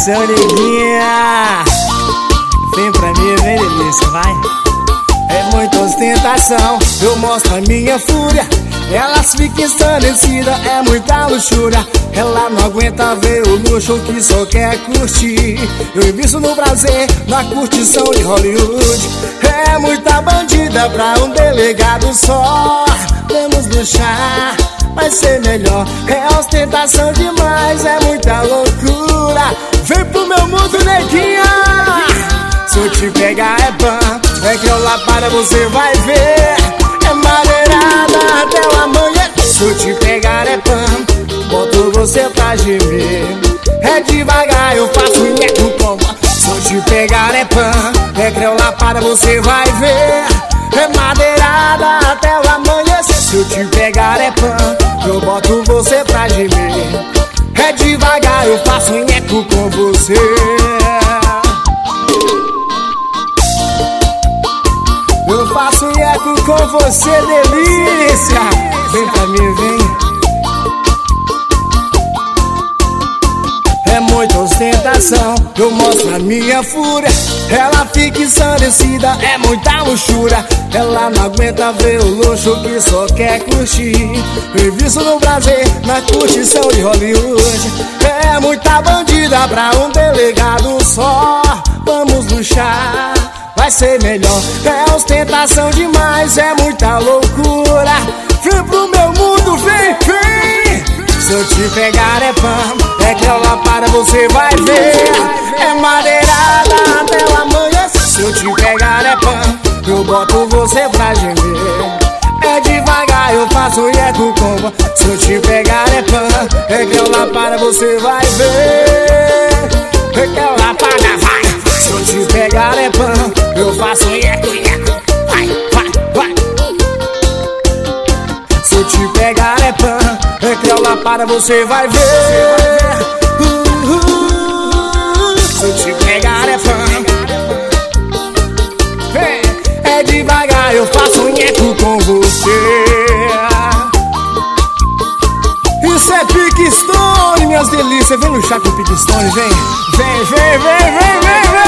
ostentação, neguinha. Vem pra mim, vem delícia, vai. É muita ostentação, eu mostro a minha fúria. Elas ficam ensandecidas, é muita luxúria. Ela não aguenta ver o luxo que só quer curtir. Eu invisto no prazer, na curtição de Hollywood. É muita bandida pra um delegado só. Vamos luxar, vai ser melhor. É ostentação demais, é muita loucura. Vem pro meu mundo, neguinha. Se eu te pegar é pan, é que eu lá para você vai ver. É madeirada até o amanhã. Se eu te pegar é pan, boto você pra gemer. É devagar, eu faço nheco como. Se eu te pegar é pan, é que eu lá para você vai ver. É madeirada até o amanhecer. Se eu te pegar é pan, eu boto você pra gemer. É devagar, eu faço nheco com você. Eu faço nheco com você, delícia. Vem pra mim, vem. É muita ostentação, eu mostro a minha fúria. Ela fica ensandecida, é muita luxúria. Ela não aguenta ver o luxo que só quer curtir. Eu invisto no prazer, na curtição de Hollywood. É muita bandida pra um delegado só. Vamos luxar, vai ser melhor. É ostentação demais, é muita loucura. Vem pro meu mundo, vem, vem. Se eu te pegar é pan, é que lá para você vai ver. É madeirada até o amanhecer. Se eu te pegar é pan, eu boto você pra gemer. É devagar, eu faço nheco com você. Se eu te pegar é pan, é que lá para você vai ver. É que lá para vai. Se eu te pegar é pan, eu faço nheco, nheco. Vai, vai, vai. Se eu te pegar é pan, é que lá para você vai ver. Se eu te pegar é pan, é devagar, eu faço nheco com você. Isso é Pique Stone, minhas delícias. Vem luxar com o Pique Stone, vem. Vem, vem, vem, vem, vem, vem.